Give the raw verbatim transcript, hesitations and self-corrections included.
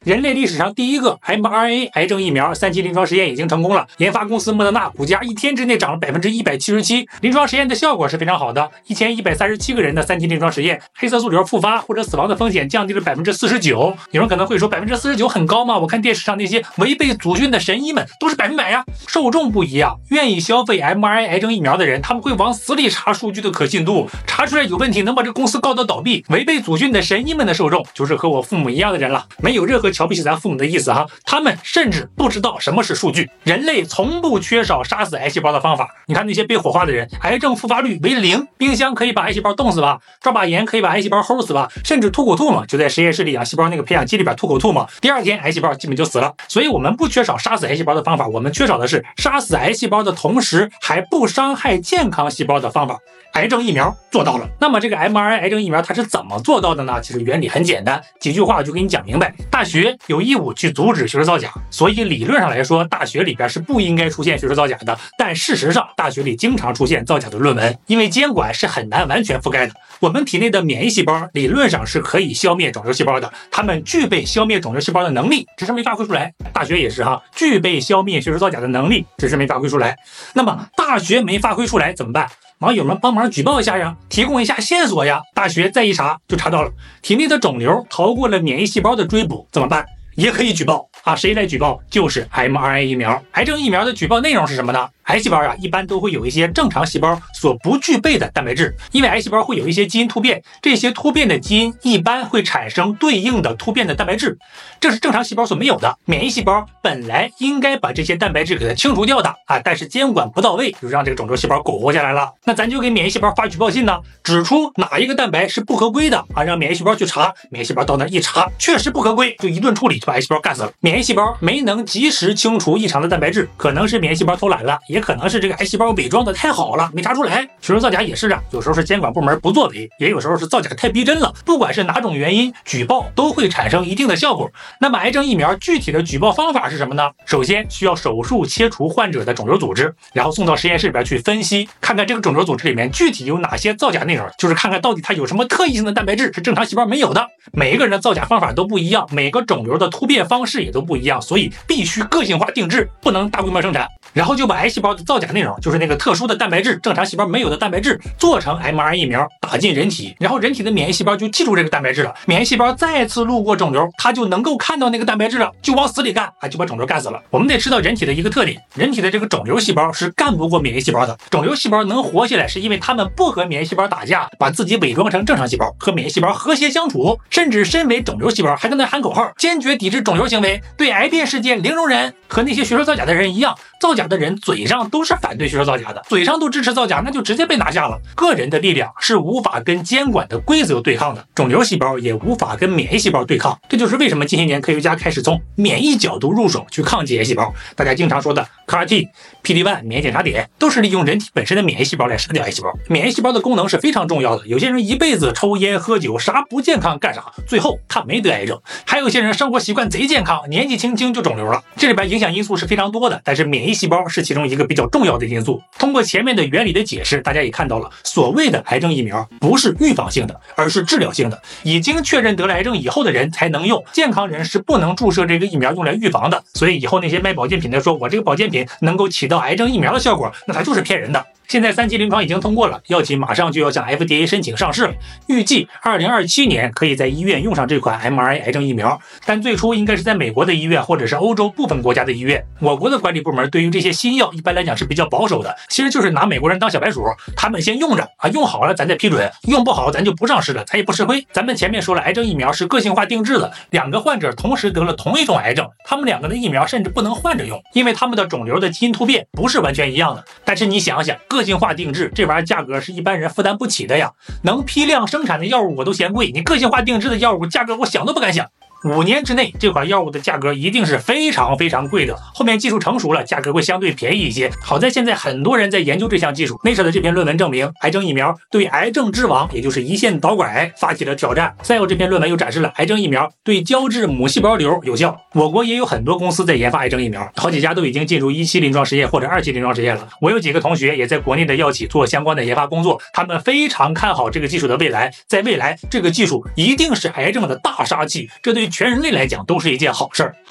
人类历史上第一个 M R N A 癌症疫苗三期临床实验已经成功了，研发公司莫德纳股价一天之内涨了 百分之一百七十七， 临床实验的效果是非常好的，一千一百三十七个人的三期临床实验，黑色素瘤复发或者死亡的风险降低了 百分之四十九。 有人可能会说 百分之四十九 很高吗？我看电视上那些违背祖训的神医们都是百分百呀。受众不一样，愿意消费 M R N A 癌症疫苗的人，他们会往死里查数据的可信度，查出来有问题能把这个公司告到倒闭。违背祖训的神医们的受众就是和我父母一样的人了，没有任何瞧不起咱父母的意思哈，他们甚至不知道什么是数据。人类从不缺少杀死癌细胞的方法，你看那些被火化的人，癌症复发率为零，冰箱可以把癌细胞冻死吧，抓把盐可以把癌细胞齁死吧，甚至吐口吐嘛，就在实验室里养细胞那个培养基里边吐口吐嘛，第二天癌细胞基本就死了。所以我们不缺少杀死癌细胞的方法，我们缺少的是杀死癌细胞的同时还不伤害健康细胞的方法。癌症疫苗做到了。那么这个 M R N A 癌症疫苗它是怎么做到的呢？其实原理很简单，几句话就给你讲明白。大学有义务去阻止学术造假，所以理论上来说，大学里边是不应该出现学术造假的。但事实上，大学里经常出现造假的论文，因为监管是很难完全覆盖的。我们体内的免疫细胞理论上是可以消灭肿瘤细胞的，它们具备消灭肿瘤细胞的能力，只是没发挥出来。大学也是哈，具备消灭学术造假的能力，只是没发挥出来。那么大学没发挥出来怎么办？网友们帮忙举报一下呀，提供一下线索呀。大学再一查就查到了，体内的肿瘤逃过了免疫细胞的追捕，怎么办？也可以举报啊，谁来举报？就是 M R N A 疫苗。癌症疫苗的举报内容是什么呢？癌细胞啊，一般都会有一些正常细胞所不具备的蛋白质，因为癌细胞会有一些基因突变，这些突变的基因一般会产生对应的突变的蛋白质，这是正常细胞所没有的。免疫细胞本来应该把这些蛋白质给它清除掉的啊，但是监管不到位，就让这个肿瘤细胞苟活下来了。那咱就给免疫细胞发举报信呢，指出哪一个蛋白是不合规的啊，让免疫细胞去查。免疫细胞到那一查，确实不合规，就一顿处理，就把癌细胞干死了。免疫细胞没能及时清除异常的蛋白质，可能是免疫细胞偷懒了，也可能是这个癌细胞伪装的太好了，没查出来。学术造假也是啊，有时候是监管部门不作为，也有时候是造假太逼真了。不管是哪种原因，举报都会产生一定的效果。那么癌症疫苗具体的举报方法是什么呢？首先需要手术切除患者的肿瘤组织，然后送到实验室里边去分析，看看这个肿瘤组织里面具体有哪些造假内容，就是看看到底它有什么特异性的蛋白质是正常细胞没有的。每一个人的造假方法都不一样，每个肿瘤的突变方式也都不一样，所以必须个性化定制，不能大规模生产。然后就把癌细胞的造假内容，就是那个特殊的蛋白质，正常细胞没有的蛋白质，做成 M R N A 疫苗打进人体，然后人体的免疫细胞就记住这个蛋白质了，免疫细胞再次路过肿瘤，它就能够看到那个蛋白质了，就往死里干啊，就把肿瘤干死了。我们得知道人体的一个特点，人体的这个肿瘤细胞是干不过免疫细胞的。肿瘤细胞能活下来，是因为它们不和免疫细胞打架，把自己伪装成正常细胞，和免疫细胞和谐相处，甚至身为肿瘤细胞还跟那喊口号，坚决抵制肿瘤行为，对癌变事件零容忍。和那些学术造假的人一样，造假的人嘴上都是反对学术造假的，嘴上都支持造假，那就直接被拿下了。个人的力量是无法跟监管的规则对抗的，肿瘤细胞也无法跟免疫细胞对抗。这就是为什么近些年科学家开始从免疫角度入手去抗击癌细胞。大家经常说的 C A R T、P D 一 免疫检查点，都是利用人体本身的免疫细胞来杀掉癌细胞。免疫细胞的功能是非常重要的，有些人一辈子抽烟喝酒，啥不健康干啥，最后他没得癌症。还有些人生活习惯贼健康，年纪轻轻就肿瘤了。这里边影响因素是非常多的，但是免疫细胞是其中一个比较重要的因素。通过前面的原理的解释，大家也看到了，所谓的癌症疫苗不是预防性的，而是治疗性的，已经确认得了癌症以后的人才能用，健康人是不能注射这个疫苗用来预防的。所以以后那些卖保健品的说我这个保健品能够起到癌症疫苗的效果，那它就是骗人的。现在三期临床已经通过了，药企马上就要向 F D A 申请上市了，预计二零二七年可以在医院用上这款 M R N A 癌症疫苗，但最初应该是在美国的医院或者是欧洲部分国家的医院。我国的管理部门对于这些新药一般来讲是比较保守的，其实就是拿美国人当小白鼠，他们先用着啊，用好了咱再批准，用不好咱就不上市了，咱也不吃亏。咱们前面说了，癌症疫苗是个性化定制的，两个患者同时得了同一种癌症，他们两个的疫苗甚至不能换着用，因为他们的肿瘤的基因突变不是完全一样的。但是你想想，个性化定制这玩意儿价格是一般人负担不起的呀，能批量生产的药物我都嫌贵，你个性化定制的药物价格我想都不敢想。五年之内，这款药物的价格一定是非常非常贵的。后面技术成熟了，价格会相对便宜一些。好在现在很多人在研究这项技术。Nature 的这篇论文证明，癌症疫苗对癌症之王，也就是胰腺导管癌发起了挑战。再有这篇论文又展示了癌症疫苗对胶质母细胞瘤有效。我国也有很多公司在研发癌症疫苗，好几家都已经进入一期临床实验或者二期临床实验了。我有几个同学也在国内的药企做相关的研发工作，他们非常看好这个技术的未来。在未来，这个技术一定是癌症的大杀器，这对全人类来讲都是一件好事儿。